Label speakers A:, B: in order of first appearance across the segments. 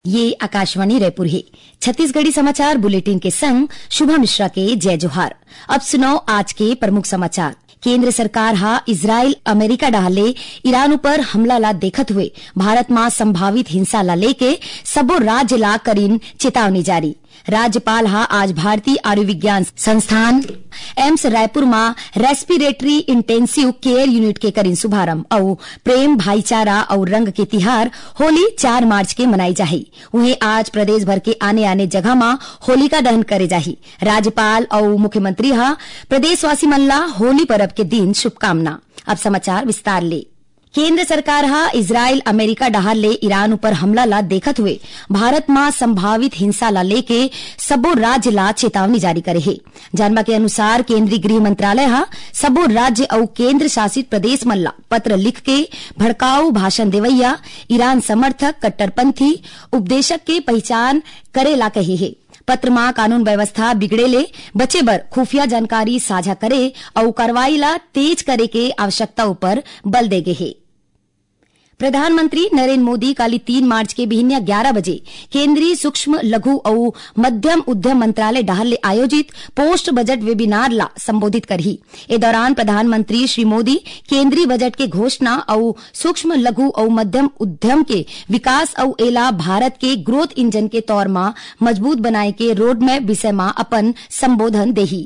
A: ये आकाशवाणी रायपुर है। छत्तीसगढ़ी समाचार बुलेटिन के संग शुभा मिश्रा के जय जोहार। अब सुनो आज के प्रमुख समाचार। केंद्र सरकार हा इजराइल अमेरिका डाले ईरान ऊपर हमला ला देखत हुए भारत में संभावित हिंसा ला लेके सबो राज्य ला करीन चेतावनी जारी। राज्यपाल हा आज भारतीय आयुर्विज्ञान संस्थान एम्स रायपुर में रेस्पिरेटरी इंटेंसिव केयर यूनिट के करीन शुभारंभ और प्रेम भाईचारा और रंग के तिहार होली 4 मार्च के मनाई जाही। उन्हें आज प्रदेश भर के आने जगह में होलिका दहन करे जाही। राज्यपाल और मुख्यमंत्री हा प्रदेशवासी मन ला होली पर्व के दिन शुभकामना। अब समाचार विस्तार ले। केंद्र सरकार हा इजराइल अमेरिका डहार ले ईरान ऊपर हमला ला देखत हुए भारत में संभावित हिंसा ला लेके सबो राज्य ला चेतावनी जारी करे है। जानवा के अनुसार केंद्रीय गृह मंत्रालय हा सबो राज्य और केंद्र शासित प्रदेश मन ला पत्र लिख के भड़काऊ भाषण देवैया ईरान समर्थक कट्टरपंथी उपदेशक के पहचान करे ला कही है। पत्र में कानून व्यवस्था बिगड़ेले बचे बर खुफिया जानकारी साझा करे और कार्रवाई ला तेज करे के आवश्यकता ऊपर बल देगे है। प्रधानमंत्री नरेंद्र मोदी कल 3 मार्च के बिहनिया 11 बजे केंद्रीय सूक्ष्म लघु और मध्यम उद्यम मंत्रालय डहार ले आयोजित पोस्ट बजट वेबिनार ला संबोधित करही। ए दौरान प्रधानमंत्री श्री मोदी केंद्रीय बजट के घोषणा और सूक्ष्म लघु और मध्यम उद्यम के विकास और एला भारत के ग्रोथ इंजन के तौर में मजबूत बनाए के रोड मैप विषय में अपन संबोधन देही।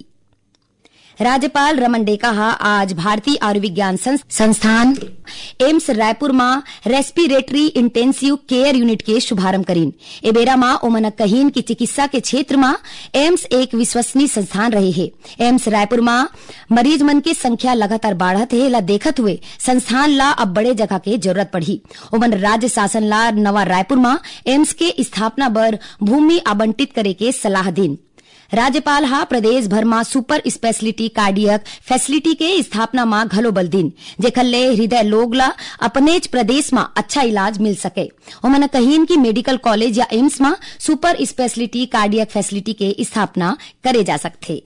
A: राज्यपाल रमन डेका हा आज भारतीय आयुर्विज्ञान संस्थान एम्स रायपुर में रेस्पिरेटरी इंटेंसिव केयर यूनिट के शुभारंभ करीन। ए बेरा में ओमन कहीन की चिकित्सा के क्षेत्र में एम्स एक विश्वसनीय संस्थान रहे है। एम्स रायपुर में मरीज मन के संख्या लगातार बढ़त है ला देखत हुए संस्थान ला अब बड़े जगह के जरूरत पड़ी। ओमन राज्य शासन ला नवा रायपुर में एम्स के स्थापना बर भूमि आवंटित करे के सलाह दीन। राज्यपाल हा प्रदेश भर में सुपर स्पेशलिटी कार्डियक फैसिलिटी के स्थापना में घलो बल दिन जेखर ले हृदय लोग ला अपनेच प्रदेश में अच्छा इलाज मिल सके। उन्होंने कहीन की मेडिकल कॉलेज या एम्स में सुपर स्पेशलिटी कार्डियक फैसिलिटी के स्थापना करे जा सकते।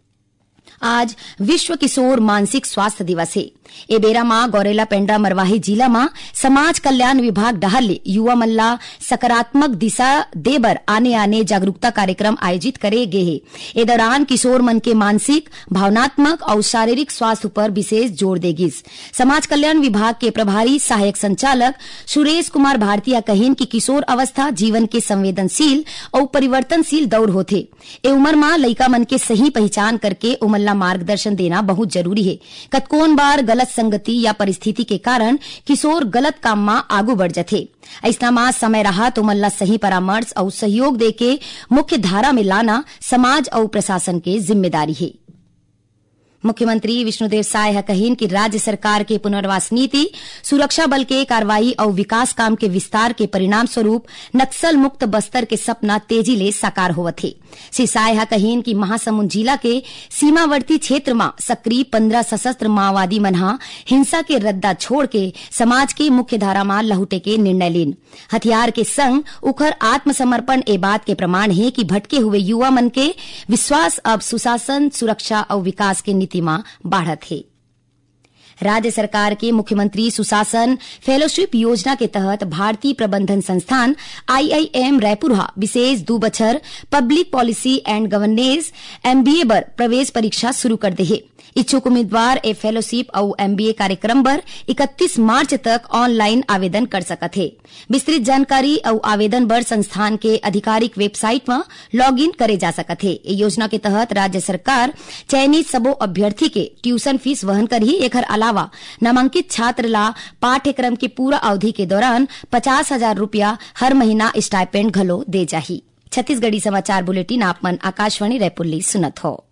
A: आज विश्व किशोर मानसिक स्वास्थ्य दिवस है। ए बेरा मां गौरेला पेंड्रा मरवाही जिला में समाज कल्याण विभाग डहार ले युवा मल्ला सकारात्मक दिशा देबर आने जागरूकता कार्यक्रम आयोजित करे गे है। ए दौरान किशोर मन के मानसिक भावनात्मक और शारीरिक स्वास्थ्य पर विशेष जोर देगिस। समाज कल्याण विभाग के प्रभारी सहायक संचालक सुरेश कुमार भारतीय कहीन की किशोर अवस्था जीवन के संवेदनशील और परिवर्तनशील दौर होथे। ए उम्र में लइका मन के सही पहचान करके उमल्ला मार्गदर्शन देना बहुत जरूरी है। कतकोन बार गलत संगति या परिस्थिति के कारण किशोर गलत काम में आगू बढ़ जाते। ऐसा में समय रहा तो मल्ला सही परामर्श और सहयोग देके मुख्य धारा में लाना समाज और प्रशासन के जिम्मेदारी है। मुख्यमंत्री विष्णुदेव साय कहीन की राज्य सरकार के पुनर्वास नीति सुरक्षा बल के कार्रवाई और विकास काम के विस्तार के परिणाम स्वरूप नक्सल मुक्त बस्तर के सपना तेजी ले साकार होवत है। श्री साय कहीन की महासमुंद जिला के सीमावर्ती क्षेत्र में सक्रिय 15 सशस्त्र माओवादी मनहा हिंसा के रद्दा छोड़ के समाज के मुख्य धारा में लहुटे के निर्णय लेन हथियार के संग उखर आत्मसमर्पण ए बात के प्रमाण है कि भटके हुए युवा मन के विश्वास अब सुशासन सुरक्षा और विकास के नीति में बढ़त है। राज्य सरकार के मुख्यमंत्री सुशासन फेलोशिप योजना के तहत भारतीय प्रबंधन संस्थान IIM रायपुर विशेष 2 बछर public policy and governance MBA बर प्रवेश परीक्षा शुरू कर दे है। इच्छुक उम्मीदवार ए फेलोशिप और MBA कार्यक्रम बर 31 मार्च तक ऑनलाइन आवेदन कर सकत है। विस्तृत जानकारी और आवेदन बर संस्थान के आधिकारिक वेबसाइट में लॉगिन करे जा सकत है। ए योजना के तहत राज्य सरकार चयनित सबो अभ्यर्थी के ट्यूशन फीस वहन कर ही एकर अलावा नामांकित छात्र ला पाठ्यक्रम की पूरा अवधि के दौरान 50,000 रुपया हर महीना स्टाइपेंड घलो दे जाही। छत्तीसगढ़ी समाचार बुलेटिन आप मन आकाशवाणी रायपुर ले सुनत हो।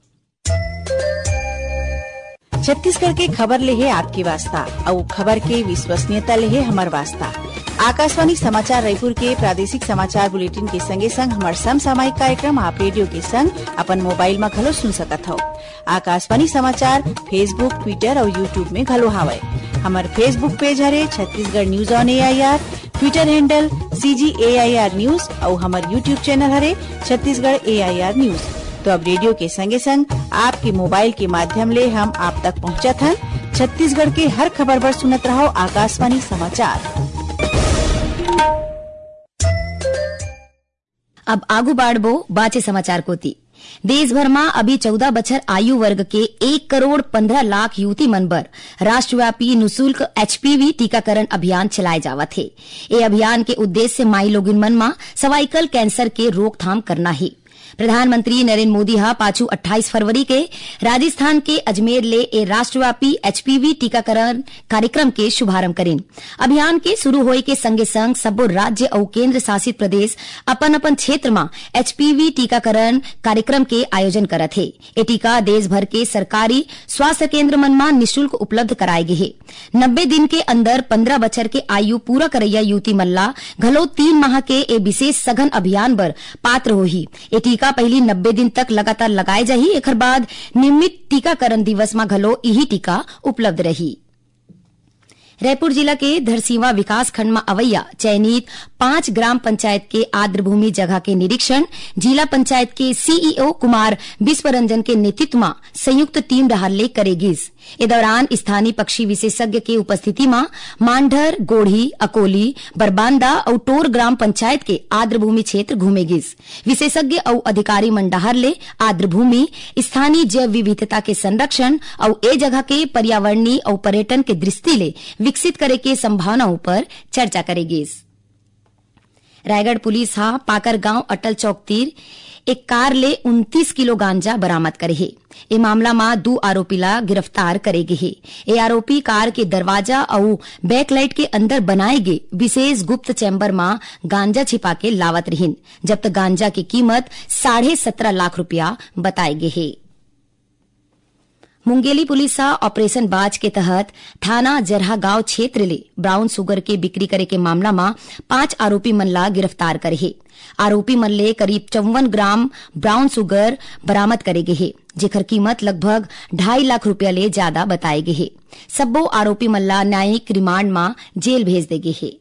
B: छत्तीसगढ़ के खबर ले है आपके वास्ता और खबर के विश्वसनीयता ले है हमार वास्ता। आकाशवाणी समाचार रायपुर के प्रादेशिक समाचार बुलेटिन के संगे संग हमार समसामयिक कार्यक्रम आप रेडियो के संग अपन मोबाइल में घलो सुन सकत हो। आकाशवाणी समाचार फेसबुक ट्विटर और यूट्यूब में घलो हावय। हमार फेसबुक पेज हरे Chhattisgarh news on AIR, Twitter handle CGAIR news और हमार यूट्यूब चैनल हरे छत्तीसगढ़ AIR न्यूज। तो अब रेडियो के संगे संग आपके मोबाइल के माध्यम ले हम आप तक पहुंचत हन। छत्तीसगढ़ के हर खबर पर सुनत रहो आकाशवाणी समाचार।
A: अब आगू बाढ़बो बाचे समाचार कोती। देश भर में अभी 14 बछर आयु वर्ग के 1,15,00,000 युवती मन बर राष्ट्रव्यापी निःशुल्क HPV टीकाकरण अभियान चलाए जावत है। ये अभियान के उद्देश्य माई लोगिन मन में सर्वाइकल कैंसर के रोकथाम करना है। प्रधानमंत्री नरेंद्र मोदी पाछू 28 फरवरी के राजस्थान के अजमेर ले ए राष्ट्रव्यापी HPV टीकाकरण कार्यक्रम के शुभारंभ करेन। अभियान के शुरू होए के संगे संग सब्बो राज्य और केंद्र शासित प्रदेश अपन अपन क्षेत्र में HPV टीकाकरण कार्यक्रम के आयोजन करत है। ए टीका देश भर के सरकारी स्वास्थ्य केंद्र मन में निःशुल्क उपलब्ध कराए गे है। 90 दिन के अंदर 15 बछर के आयु पूरा करैया युवती मल्ला घलो 3 माह के ए विशेष सघन अभियान बर पात्र होही। ए टीका पहली 90 दिन तक लगातार लगाए जाही। एकर बाद नियमित टीकाकरण दिवस में घलो यही टीका उपलब्ध रही। रायपुर जिला के धरसीवा विकास खंड में अवैया चयनित 5 ग्राम पंचायत के आर्द्र भूमि जगह के निरीक्षण जिला पंचायत के CEO कुमार विश्वरंजन के नेतृत्व में संयुक्त टीम रहले करेगी। इस दौरान स्थानीय पक्षी विशेषज्ञ के उपस्थिति में मांढर, गोढ़ी, अकोली, बरबांदा और टोर ग्राम पंचायत के आर्द्र भूमि क्षेत्र घूमेगी। विशेषज्ञ और अधिकारी मंडाहर ले आर्द्र भूमि स्थानीय जैव विविधता के संरक्षण और ए जगह के पर्यावरणीय और पर्यटन के दृष्टि ले विकसित करे के संभावनाओं पर चर्चा करेगी। रायगढ़ पुलिस पाकर गांव अटल चौक तीर एक कार ले 29 किलो गांजा बरामद करे है। ए मामला में 2 आरोपी ला गिरफ्तार करेगे है। ए आरोपी कार के दरवाजा और बैकलाइट के अंदर बनाए गए विशेष गुप्त चैम्बर में गांजा छिपा के लावत रहीन। जब्त गांजा की कीमत 17.5 लाख रुपया बताए गए है। मुंगेली पुलिस ऑपरेशन बाज के तहत थाना जरहा गांव क्षेत्र ले ब्राउन शुगर के बिक्री करे के मामला में 5 आरोपी मन ला गिरफ्तार करे है। आरोपी मन ले करीब 54 ग्राम ब्राउन शुगर बरामद करे गे है, जेकर कीमत लगभग 2.5 लाख रुपया ले ज्यादा बताए गे है। सब्बो आरोपी मन ला न्यायिक रिमांड में जेल भेज देगे है।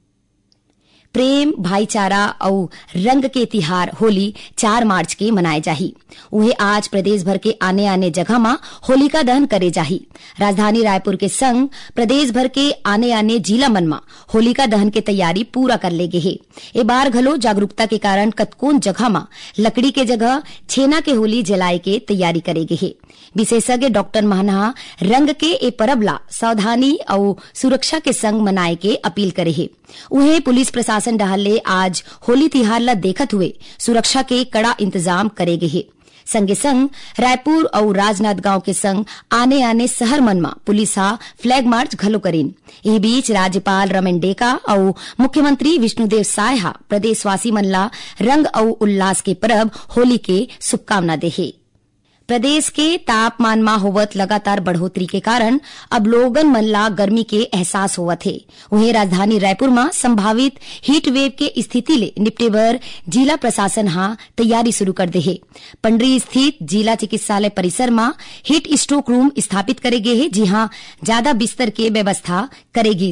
A: प्रेम, भाईचारा और रंग के तिहार होली 4 मार्च के मनाए जाही। उहे आज प्रदेश भर के आने आने जगह में होलिका दहन करे जाही। राजधानी रायपुर के संग प्रदेश भर के आने आने जिला मन में होलिका दहन के तैयारी पूरा कर लेगे है। ए बार घलो जागरूकता के कारण कतकोन जगह में लकड़ी के जगह छेना के होली जलाए के तैयारी करेगे है। विशेषज्ञ डॉक्टर महना रंग के ए परब ला सावधानी और सुरक्षा के संग मनाए के अपील करे है। उहे पुलिस प्रशासन डहले आज होली तिहार ला देखत हुए सुरक्षा के कड़ा इंतजाम करेगे है। संगे संग रायपुर और राजनांदगांव के संग आने आने शहर मन में पुलिस फ्लैग मार्च घलो करीन। इस बीच राज्यपाल रमन डेका और मुख्यमंत्री विष्णुदेव साय प्रदेशवासी मन ला रंग और उल्लास के परब होली के शुभकामना देहे। प्रदेश के तापमान में होवत लगातार बढ़ोतरी के कारण अब लोगन मन ला गर्मी के एहसास होवत है। वहीं राजधानी रायपुर में संभावित हीट वेव के स्थिति ले निपटे बर जिला प्रशासन तैयारी शुरू कर दे है। पंडरी स्थित जिला चिकित्सालय परिसर में हीट स्ट्रोक रूम स्थापित करे गे है, जहां ज्यादा बिस्तर के व्यवस्था करेगी।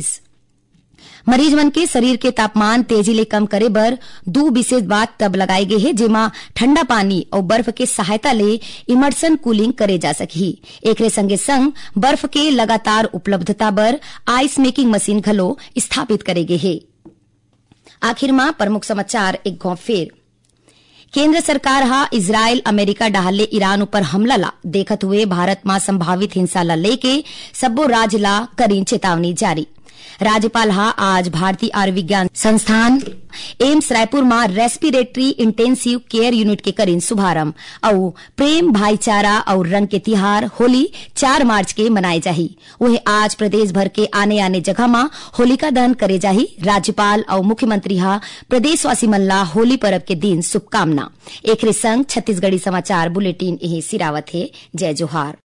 A: मरीज मन के शरीर के तापमान तेजी ले कम करे बर 2 विशेष बात तब लगाए गए है, जेमा ठंडा पानी और बर्फ के सहायता ले इमर्सन कूलिंग करे जा सकही। एकरे संगे संग बर्फ के लगातार उपलब्धता बर आइस मेकिंग मशीन घलो स्थापित करे गए है। आखिर में प्रमुख समाचार एक गौ फेर। केंद्र सरकार इजराइल अमेरिका डाहले ईरान ऊपर हमला ला देखत हुए भारत में संभावित हिंसा ला लेके सब्बो राज्य ला करीन चेतावनी जारी। राज्यपाल आज भारतीय आयुर्विज्ञान संस्थान एम्स रायपुर में रेस्पिरेटरी इंटेंसिव केयर यूनिट के करीन शुभारंभ और प्रेम, भाईचारा और रंग के तिहार होली 4 मार्च के मनाए जाही। वही आज प्रदेश भर के आने आने जगह में होलिका दहन करे जाही। राज्यपाल और मुख्यमंत्री प्रदेशवासी मन ला होली पर्व के दिन शुभकामना। एकरे संग छत्तीसगढ़ी समाचार बुलेटिन यही सिरावत है। जय जोहार।